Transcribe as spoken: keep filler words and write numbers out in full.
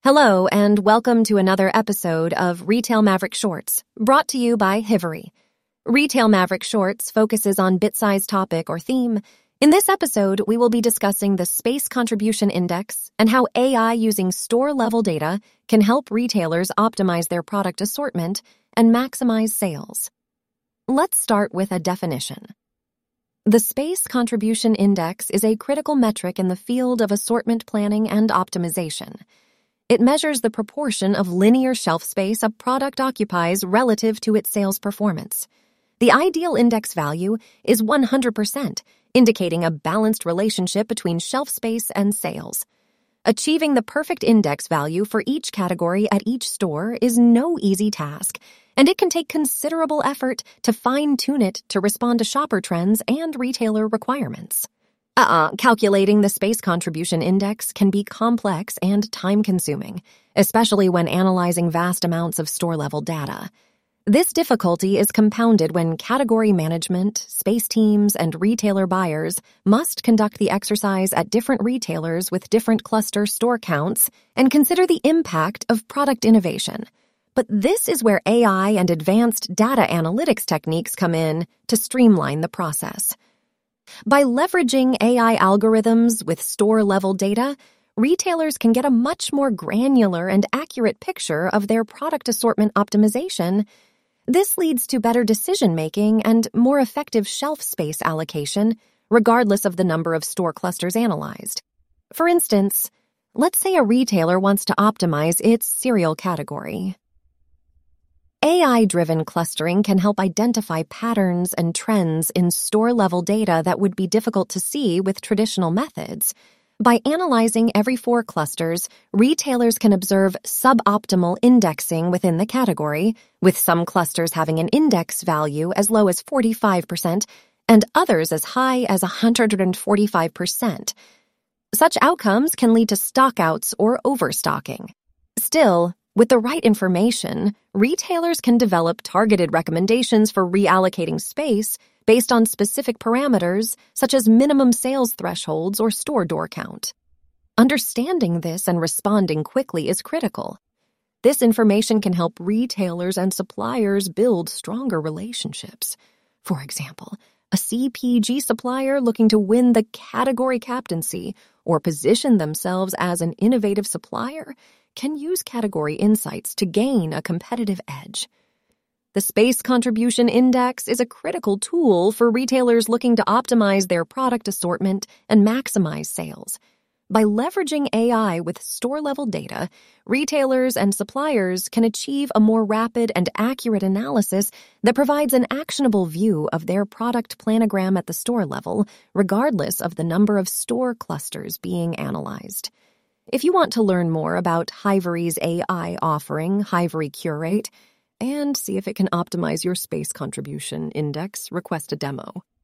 Hello, and welcome to another episode of Retail Maverick Shorts, brought to you by Hivery. Retail Maverick Shorts focuses on bit-sized topic or theme. In this episode, we will be discussing the Space Contribution Index and how A I using store-level data can help retailers optimize their product assortment and maximize sales. Let's start with a definition. The Space Contribution Index is a critical metric in the field of assortment planning and optimization. It measures the proportion of linear shelf space a product occupies relative to its sales performance. The ideal index value is one hundred percent, indicating a balanced relationship between shelf space and sales. Achieving the perfect index value for each category at each store is no easy task, and it can take considerable effort to fine-tune it to respond to shopper trends and retailer requirements. Uh-uh, calculating the Space Contribution Index can be complex and time-consuming, especially when analyzing vast amounts of store-level data. This difficulty is compounded when category management, space teams, and retailer buyers must conduct the exercise at different retailers with different cluster store counts and consider the impact of product innovation. But this is where A I and advanced data analytics techniques come in to streamline the process. By leveraging A I algorithms with store-level data, retailers can get a much more granular and accurate picture of their product assortment optimization. This leads to better decision-making and more effective shelf space allocation, regardless of the number of store clusters analyzed. For instance, let's say a retailer wants to optimize its cereal category. A I-driven clustering can help identify patterns and trends in store-level data that would be difficult to see with traditional methods. By analyzing every four clusters, retailers can observe suboptimal indexing within the category, with some clusters having an index value as low as forty-five percent and others as high as one hundred forty-five percent. Such outcomes can lead to stockouts or overstocking. Still, with the right information, retailers can develop targeted recommendations for reallocating space based on specific parameters such as minimum sales thresholds or store door count. Understanding this and responding quickly is critical. This information can help retailers and suppliers build stronger relationships. For example, a C P G supplier looking to win the category captaincy or position themselves as an innovative supplier can use category insights to gain a competitive edge. The Space Contribution Index is a critical tool for retailers looking to optimize their product assortment and maximize sales. By leveraging A I with store-level data, retailers and suppliers can achieve a more rapid and accurate analysis that provides an actionable view of their product planogram at the store level, regardless of the number of store clusters being analyzed. If you want to learn more about Hivery's A I offering, Hivery Curate, and see if it can optimize your Space Contribution Index, request a demo.